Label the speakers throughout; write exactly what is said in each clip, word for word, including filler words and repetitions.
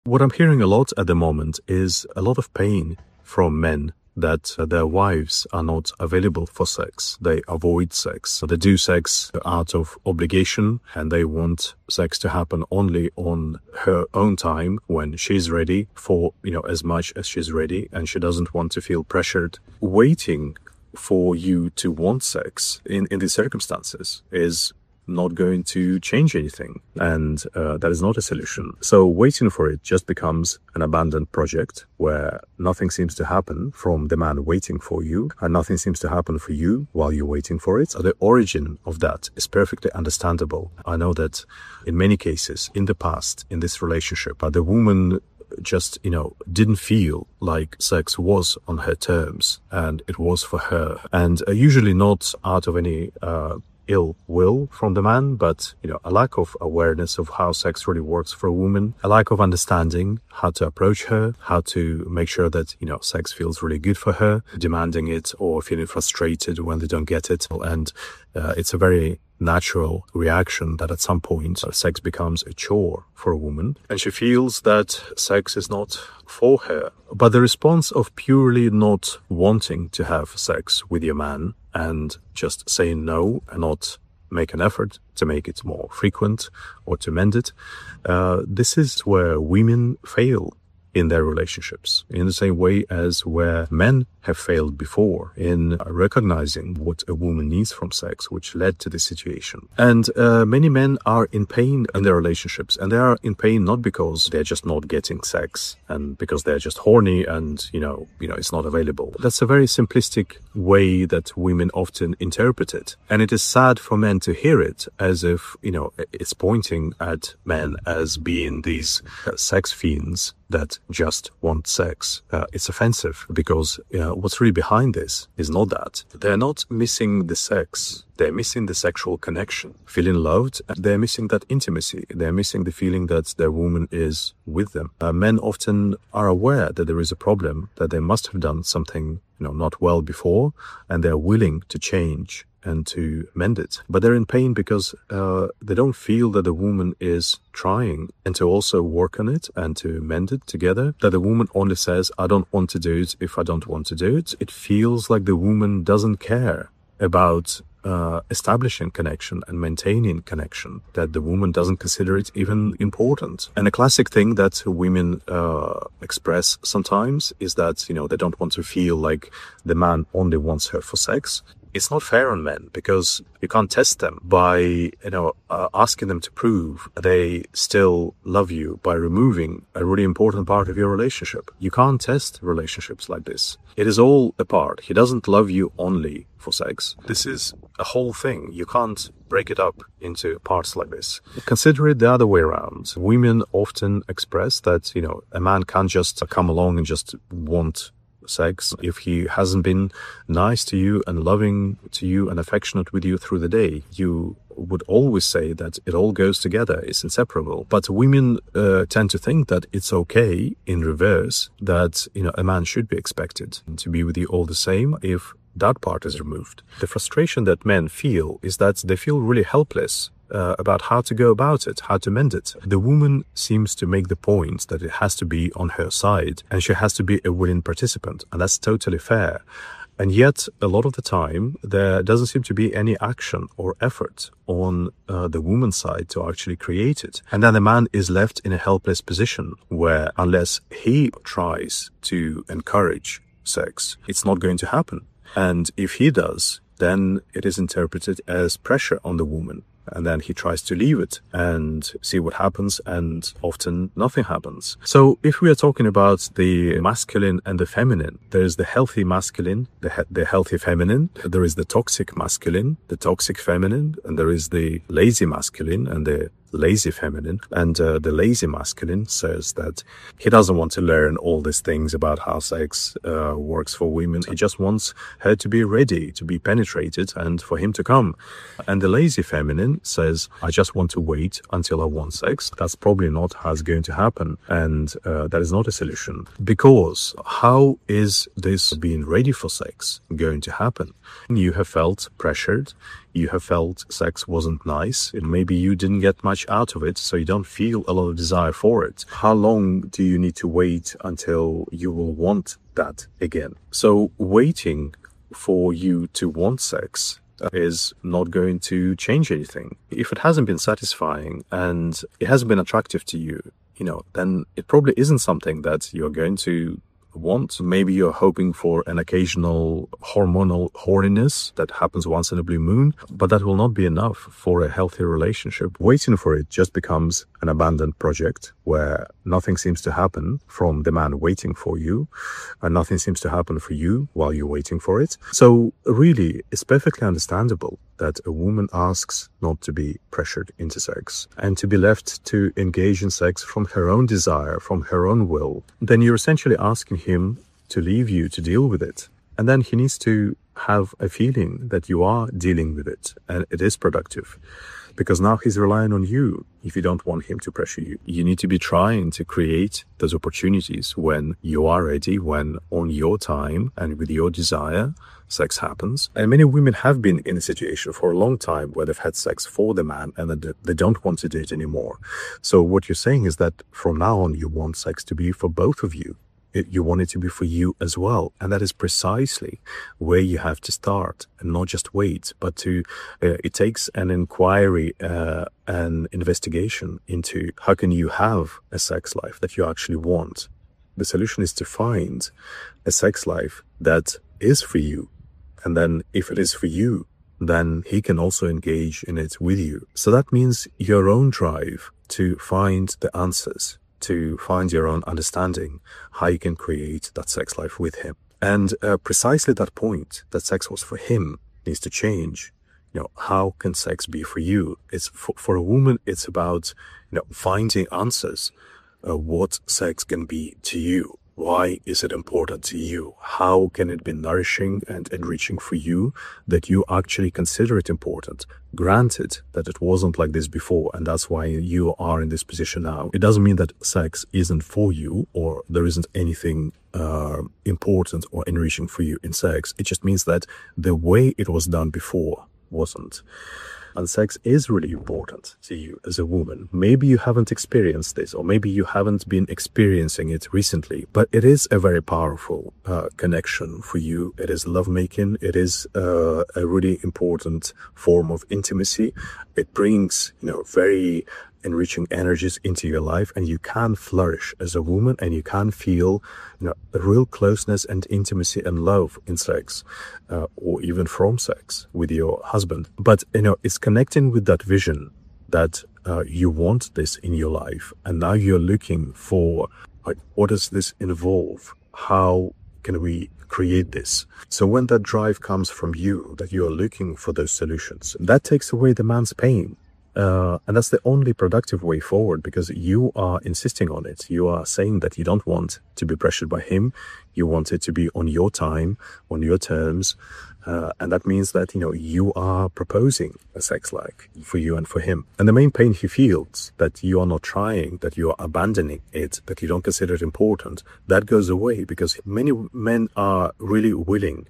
Speaker 1: What I'm hearing a lot at the moment is a lot of pain from men that uh, their wives are not available for sex. They avoid sex. They do sex out of obligation, and they want sex to happen only on her own time when she's ready, for, you know, as much as she's ready, and she doesn't want to feel pressured. Waiting for you to want sex in, in these circumstances is not going to change anything, and uh, that is not a solution. So waiting for it just becomes an abandoned project where nothing seems to happen from the man waiting for you, and nothing seems to happen for you while you're waiting for it. So the origin of that is perfectly understandable. I know that in many cases in the past in this relationship, uh, the woman just, you know, didn't feel like sex was on her terms and it was for her, and uh, usually not out of any uh, ill will from the man, but, you know, a lack of awareness of how sex really works for a woman, a lack of understanding how to approach her, how to make sure that, you know, sex feels really good for her, demanding it or feeling frustrated when they don't get it. And uh, it's a very natural reaction that at some point uh, sex becomes a chore for a woman, and she feels that sex is not for her. But the response of purely not wanting to have sex with your man and just saying no and not make an effort to make it more frequent or to mend it, uh, this is where women fail in their relationships, in the same way as where men have failed before in recognizing what a woman needs from sex, which led to this situation. And uh, many men are in pain in their relationships, and they are in pain not because they're just not getting sex and because they're just horny and, you know, you know, it's not available. That's a very simplistic way that women often interpret it. And it is sad for men to hear it as if, you know, it's pointing at men as being these uh, sex fiends that just want sex. Uh, it's offensive because uh, what's really behind this is not that. They're not missing the sex. They're missing the sexual connection, feeling loved. They're missing that intimacy. They're missing the feeling that their woman is with them. Uh, men often are aware that there is a problem, that they must have done something, you know, not well before, and they're willing to change and to mend it. But they're in pain because uh, they don't feel that the woman is trying and to also work on it and to mend it together. That the woman only says, I don't want to do it if I don't want to do it. It feels like the woman doesn't care about uh, establishing connection and maintaining connection, that the woman doesn't consider it even important. And a classic thing that women uh, express sometimes is that, you know, they don't want to feel like the man only wants her for sex. It's not fair on men because you can't test them by, you know, uh, asking them to prove they still love you by removing a really important part of your relationship. You can't test relationships like this. It is all a part. He doesn't love you only for sex. This is a whole thing. You can't break it up into parts like this. Consider it the other way around. Women often express that, you know, a man can't just come along and just want sex if he hasn't been nice to you and loving to you and affectionate with you through the day. You would always say that it all goes together, it's inseparable. But women uh, tend to think that it's okay in reverse, that, you know, a man should be expected to be with you all the same if that part is removed. The frustration that men feel is that they feel really helpless Uh, about how to go about it, how to mend it. The woman seems to make the point that it has to be on her side and she has to be a willing participant, and that's totally fair. And yet, a lot of the time, there doesn't seem to be any action or effort on uh, the woman's side to actually create it. And then the man is left in a helpless position where unless he tries to encourage sex, it's not going to happen. And if he does, then it is interpreted as pressure on the woman. And then he tries to leave it and see what happens, and often nothing happens. So if we are talking about the masculine and the feminine, there is the healthy masculine, the, he the healthy feminine, there is the toxic masculine, the toxic feminine, and there is the lazy masculine and the lazy feminine. And uh, the lazy masculine says that he doesn't want to learn all these things about how sex uh, works for women. He just wants her to be ready, to be penetrated, and for him to come. And the lazy feminine says, I just want to wait until I want sex. That's probably not how it's going to happen. And uh, that is not a solution. Because how is this being ready for sex going to happen? You have felt pressured. you have felt sex wasn't nice, and maybe you didn't get much out of it, so you don't feel a lot of desire for it. How long do you need to wait until you will want that again? So waiting for you to want sex is not going to change anything. If it hasn't been satisfying and it hasn't been attractive to you, you know, then it probably isn't something that you're going to want. Maybe you're hoping for an occasional hormonal horniness that happens once in a blue moon, but that will not be enough for a healthy relationship. Waiting for it just becomes an abandoned project where nothing seems to happen from the man waiting for you, and nothing seems to happen for you while you're waiting for it. So really, it's perfectly understandable that a woman asks not to be pressured into sex and to be left to engage in sex from her own desire, from her own will. Then you're essentially asking him to leave you to deal with it. And then he needs to have a feeling that you are dealing with it and it is productive. Because now he's relying on you if you don't want him to pressure you. You need to be trying to create those opportunities when you are ready, when on your time and with your desire, sex happens. And many women have been in a situation for a long time where they've had sex for the man and then they don't want to do it anymore. So what you're saying is that from now on, you want sex to be for both of you. It, you want it to be for you as well. And that is precisely where you have to start and not just wait, but to, uh, it takes an inquiry, uh, an investigation into how can you have a sex life that you actually want. The solution is to find a sex life that is for you. And then if it is for you, then he can also engage in it with you. So that means your own drive to find the answers, to find your own understanding, how you can create that sex life with him. And uh, precisely that point, that sex was for him, needs to change. You know, how can sex be for you? It's for, for a woman, it's about, you know, finding answers. Uh, what sex can be to you? Why is it important to you? How can it be nourishing and enriching for you that you actually consider it important? Granted that it wasn't like this before, and that's why you are in this position now. It doesn't mean that sex isn't for you or there isn't anything uh, important or enriching for you in sex. It just means that the way it was done before wasn't. And sex is really important to you as a woman. Maybe you haven't experienced this, or maybe you haven't been experiencing it recently, but it is a very powerful uh, connection for you. It is lovemaking. It is uh, a really important form of intimacy. It brings, you know, very enriching energies into your life, and you can flourish as a woman, and you can feel, you know, a real closeness and intimacy and love in sex, uh, or even from sex with your husband. But, you know, it's connecting with that vision that uh, you want this in your life, and now you're looking for, like, what does this involve? How can we create this? So when that drive comes from you, that you are looking for those solutions, that takes away the man's pain. Uh, and that's the only productive way forward, because you are insisting on it. You are saying that you don't want to be pressured by him. You want it to be on your time, on your terms. Uh, and that means that, you know, you are proposing a sex life for you and for him. And the main pain he feels, that you are not trying, that you are abandoning it, that you don't consider it important, that goes away, because many men are really willing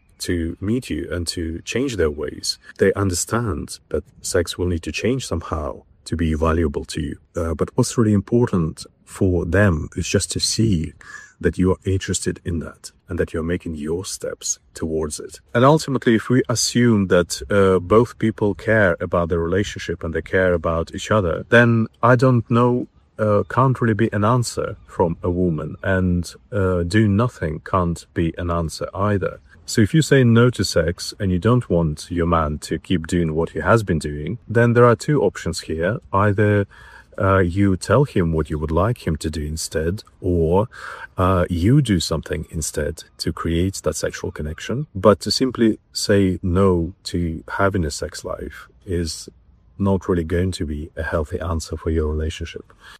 Speaker 1: to meet you and to change their ways. They understand that sex will need to change somehow to be valuable to you. Uh, but what's really important for them is just to see that you are interested in that and that you're making your steps towards it. And ultimately, if we assume that uh, both people care about their relationship and they care about each other, then I don't know, uh, can't really be an answer from a woman, and uh, do nothing can't be an answer either. So if you say no to sex and you don't want your man to keep doing what he has been doing, then there are two options here. Either uh, you tell him what you would like him to do instead, or uh, you do something instead to create that sexual connection. But to simply say no to having a sex life is not really going to be a healthy answer for your relationship.